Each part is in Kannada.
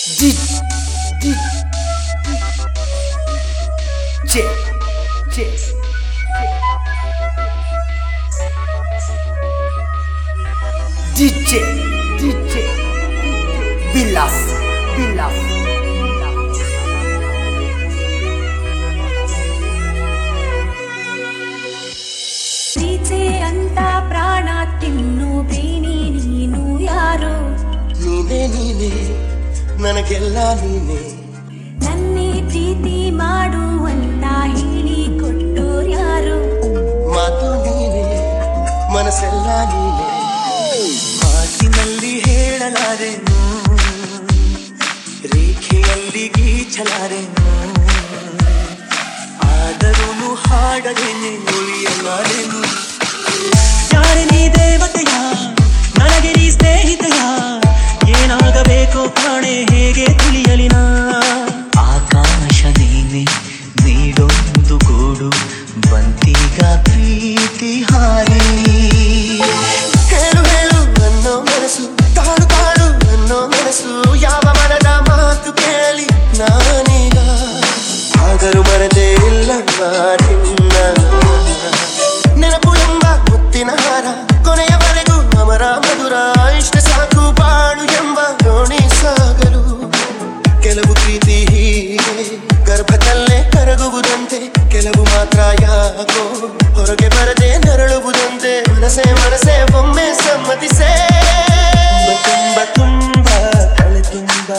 DJ Vilas ಪ್ರೀತಿ ಅಂತ ಪ್ರಾಣ ತಿನ್ನು ಬೇನಿ ನೀನು ಯಾರು ನೀನೇ ನನಗೆಲ್ಲ ನೀನೇ ನನ್ನೇ ಪ್ರೀತಿ ಮಾಡುವಂತ ಹೇಳಿ ಕೊಟ್ಟೋರ್ಯಾರು ಮಾತು ನೀನೇ ಮನಸ್ಸೆಲ್ಲ ನೀನೇ ಮಾತಿನಲ್ಲಿ ಹೇಳಲಾರೆನು ರೇಖೆಯಲ್ಲಿ ಗೀಚಲಾರೆನು ಆದರೂ ಹಾಡದೇನೆ ಉಳಿಯಲಾರೆನು ಯಾರೇ ನೀ ದೇವತೆಯ ನನಗೆ ನೀ ಸ್ನೇಹಿತೆಯ ಏನಾಗಬೇಕು ಕಾಣೆ ಹೇಗೆ ತಿಳಿಯಲಿನ ಆಕಾಶ ನೀನೆ ನೀಡೊಂದು ಗೂಡು ಬಂತೀಗ ಪ್ರೀತಿ ಹಾರಿ ಹೇಳು ಅನ್ನೋ ಮನಸ್ಸು ತಾಳು ಅನ್ನೋ ಮನಸ್ಸು ಯಾವ ಮನದ ಮಾತು ಕೇಳಿ ನಾನೀಗ ಆದರೂ ಮರದೇ ಇಲ್ಲ ನಿನ್ನ ನೆನಪು ಎಂಬ ಮುತ್ತಿನ ಹಾರ ಕೊನೆಯವರೆಗೂ ಅಮರ ಮಧುರ ಇಷ್ಟ ಸಾಕು ಬಾಳು ಎಂಬ ದೋಣಿ ಸಾಗಲು ಕೆಲವು ಪ್ರೀತಿ ಹೀಗೆ ಗರ್ಭದಲ್ಲೇ ಕರಗುವುದಂತೆ ಕೆಲವು ಮಾತ್ರ ಯಾಕೋ ಹೊರಗೆ ಬರದೆ ನರಳುವುದಂತೆ ಮನಸೇ ಒಮ್ಮೆ ಸಮ್ಮತಿಸೇ ತುಂಬ ತಲೆ ತುಂಬ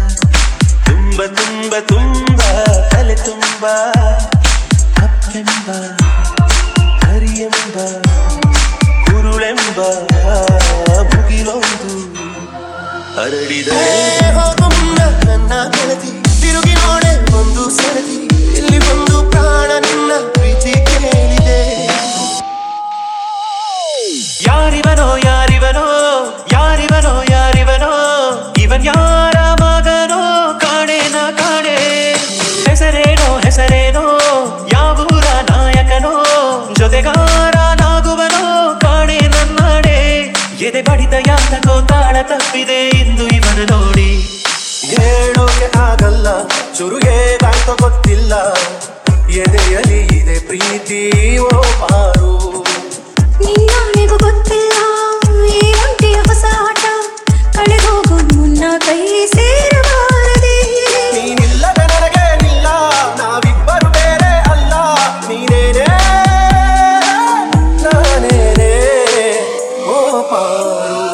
ತಲೆ ತುಂಬ ಅಪ್ಪೆಂಬ ಹರಿಯೆಂಬ ಕುರುಳೆಂಬ ಮುಗಿಲೊಂದು ಹರಡಿದರೆ ನನ್ನ ಗೆಳತಿ ತಿರುಗಿ ನೋಡೆ ಒಂದು ಸರದಿ ಇಲ್ಲಿ ಒಂದು ಪ್ರಾಣ ನಿನ್ನ ಪ್ರೀತಿ ಕೇಳಿದೆ ಯಾರಿವನೋ ಇವನ್ ಯಾರ ಮಗನೋ ಕಾಣೆ ಹೆಸರೇನೋ ಯಾವೂರ ನಾಯಕನೋ ಜೊತೆಗಾರನಾಗುವನೋ ಕಾಣೆ ನನ್ನಡೆ ಎದೆ ಬಡಿತ ಯಾತಕೋ ತಾಳ ತಪ್ಪಿದೆ ಇಂದು ಇವನ ನೋಡಿ ಹೇಳೋಕೆ ಆಗಲ್ಲ ಶುರು ಹೇಗಾಯ್ತೋ ಗೊತ್ತಿಲ್ಲ ಎದೆಯಲಿ ಇದೆ ಪ್ರೀತಿ ಓ ಪಾರು ನಿನ್ನವನಿಗೂ ಗೊತ್ತಿಲ್ಲ ಈ ಒಂಟಿಯ ಹೊಸ ಆಟ ಕಳೆದೋಗೋ ಮುನ್ನ ಕೈ ಸೇರಬಾರದೆ ನೀನಿಲ್ಲದ ನನಗೆ ನಿಲ್ಲ ನಾವಿಬ್ಬರು ಬೇರೆ ಅಲ್ಲ ನೀನೇನೇ ನಾನೇನೇ ಓ ಪಾರು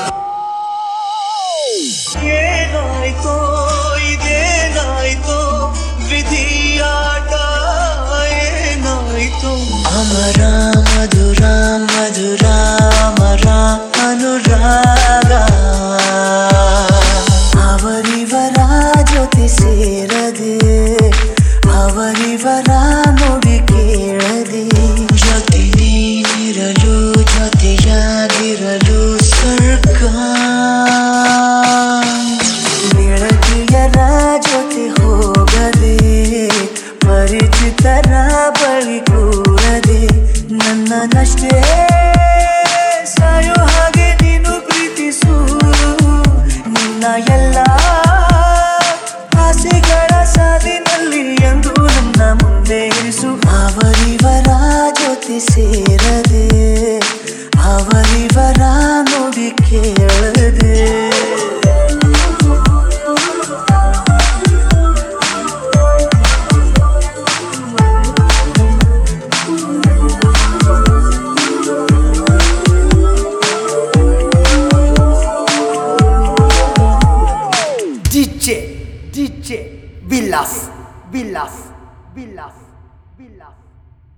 ಏನಾಯ್ತೋ ಇದೇನಾಯ್ತೋ ವಿಧಿಯಾಟ ಏನಾಯ್ತೋ ಅಮರ ಮಧುರ ಅಮರ ಅನುರಾಗ ಅವರಿವರ ಜೊತೆ ಸೇರದೆ ಅವರಿವರ ನುಡಿ ಕೇಳದೆ ಜೊತೆ ನೀನಿರಲು ಜೊತೆಯಾಗಿರಲು ಸ್ವರ್ಗ ಗೆಳತಿಯರ ಜೊತೆ ಹೋಗದೆ ಪರಿಚಿತರ ಬಳಿ ಕೂರದೆ ನನ್ನನ್ನಷ್ಟೇ ಸಾಯೋ ಹಾಗೆ ನೀನು ಪ್ರೀತಿಸು ನಿನ್ನ ಎಲ್ಲ ಆಸೆಗಳ ಸಾಲಿನಲ್ಲಿ ಎಂದು ನನ್ನ ಮುಂದೆ ಇರಿಸು ಅವರಿವರ ಜೊತೆ ಸೇರದೆ ಅವರಿವರ ನುಡಿ ಕೇಳದೆ DJ Vilas